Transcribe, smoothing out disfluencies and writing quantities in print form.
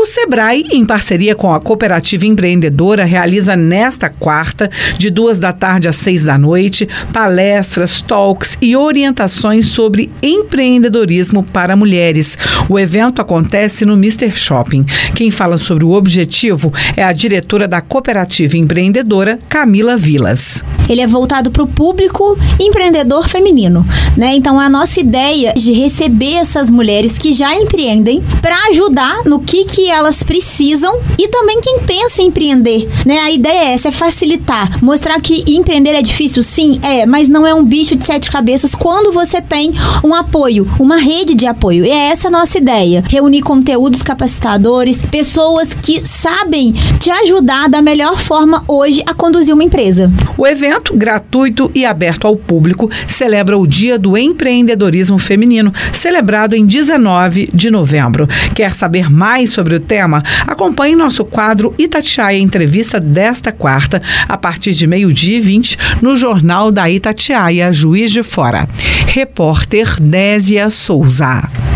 Sebrae, em parceria com a Cooperativa Empreendedora, realiza nesta quarta, de 14h às 18h, palestras, talks e orientações sobre empreendedorismo para mulheres. O evento acontece no Mr. Shopping. Quem fala sobre o objetivo é a diretora da Cooperativa Empreendedora, Camila Vilas. Ele é voltado para o público empreendedor feminino, né? Então, a nossa ideia de receber essas mulheres que já empreendem para ajudar no que elas precisam e também quem pensa em empreender, né? A ideia é essa, é facilitar, mostrar que empreender é difícil, sim, mas não é um bicho de 7 cabeças quando você tem um apoio, uma rede de apoio. E é essa a nossa ideia, reunir conteúdos capacitadores, pessoas que sabem te ajudar da melhor forma hoje a conduzir uma empresa. O evento, gratuito e aberto ao público, celebra o Dia do Empreendedorismo Feminino, celebrado em 19 de novembro. Quer saber mais sobre o tema? Acompanhe nosso quadro Itatiaia Entrevista desta quarta, a partir de 12h20, no Jornal da Itatiaia, Juiz de Fora. Repórter Nésia Souza.